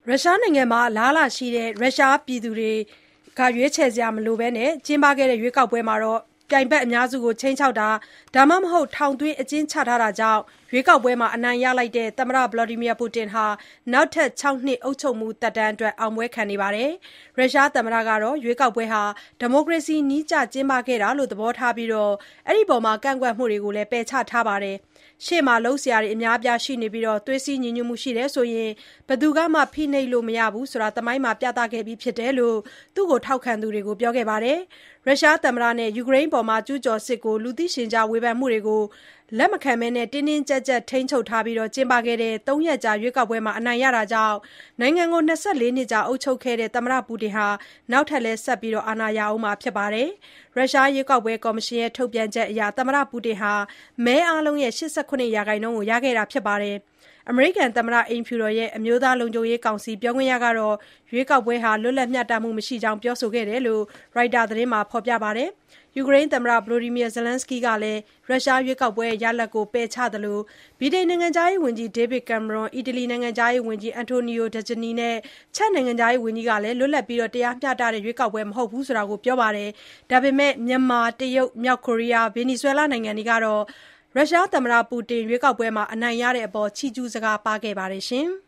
ရုရှားနိုင်ငံမှာအလားအလာရှိတဲ့ရုရှားပြည်သူတွေရွေးချယ်စရာမလိုဘဲကျင်းပခဲ့တဲ့ရွေးကောက်ပွဲမှာပြိုင်ဘက်အများစုကိုခြိမ်းခြောက်တာ ဒါမှမဟုတ် ထောင်သွင်းအကျဉ်းချထားတာကြောင့်ရွေးကောက်ပွဲမှာအနိုင်ရလိုက်တဲ့သမ္မတ Vladimir Putin ဟာ နောက်ထပ် 6 နှစ်အုပ်ချုပ်မှုသက်တမ်းအတွက် အောင်ပွဲခံနေပါတယ်။ ရုရှားသမ္မတကတော့ ရွေးကောက်ပွဲဟာ ဒီမိုကရေစီနည်းကျကျင်းပခဲ့တာလို့သဘောထားပြီး အဲဒီအပေါ်ကန့်ကွက်မှုတွေကိုလည်း ပယ်ချထားပါတယ်။ ရှေ့မှာလုပ်စရာတွေအများအပြားရှိနေပြီး သွေးစည်းညီညွတ်မှုရှိတယ်ဆိုရင် ဘယ်သူကမှဖိနှိပ်လို့မရဘူးဆိုတာ သမိုင်းမှာပြသခဲ့ပြီးဖြစ်တယ်လို့ သူ့ကိုထောက်ခံသူတွေကိုပြောခဲ့ပါတယ်။ ရုရှားသမ္မတနဲ့ ယူကရိန်းအပေါ်ကျူးကျော်စစ်ကို လူသိရှင်ကြားဝေဖန်မှုတွေကို လက်မခံဘဲတင်းတင်းကျပ်ကျပ်ထိန်းချုပ်ထားပြီးကျင်းပခဲ့တဲ့ 3 ရက်ကြာရွေးကောက်ပွဲမှာအနိုင်ရတာကြောင့် နိုင်ငံကို 24 နှစ်ကြာအုပ်ချုပ်ခဲ့တဲ့သမ္မတပူတင်ဟာ နောက်ထပ်လည်းဆက်ပြီးအာဏာရဦးမှာဖြစ်ပါတယ်။ ရုရှားရွေးကောက်ပွဲကော်မရှင်ရဲ့ထုတ်ပြန်ချက်အရ သမ္မတပူတင်ဟာ မဲအားလုံးရဲ့ ၈၇% ကိုရခဲ့တာဖြစ်ပါတယ်။ အမေရိကန်သမ္မတအိမ်ဖြူတော် အမျိုးသားလုံခြုံရေးကောင်စီပြောခွင့်ရကတော့ ရွေးကောက်ပွဲဟာ လွတ်လပ်မျှတမှုမရှိကြောင်းပြောဆိုခဲ့တယ်လို့ ရိုက်တာသတင်းမှာဖော်ပြပါတယ်။ ယူကရိန်းသမ္မတ Volodymyr Zelenskyy ကလည်း ရုရှားရွေးကောက်ပွဲရလဒ်ကိုပယ်ချသလို ဗြိတိန်နိုင်ငံခြားရေးဝန်ကြီး David Cameron ၊ အီတလီနိုင်ငံခြားရေးဝန်ကြီး Antonio Tajani နဲ့ ချက်နိုင်ငံခြားရေးဝန်ကြီးကလည်း လွတ်လပ်ပြီးတရားမျှတတဲ့ရွေးကောက်ပွဲမဟုတ်ဘူးလို့ပြောပါတယ်။ ဒါပေမဲ့ မြန်မာ၊ တရုတ်၊ မြောက်ကိုရီးယား၊ ဗင်နီဇွဲလားနိုင်ငံတွေကတော့ ရုရှားသမ္မတပူတင်ရွေးကောက်ပွဲမှာအနိုင်ရတဲ့အပေါ် ချီးကျူးစကားပါးခဲ့ပါတယ်။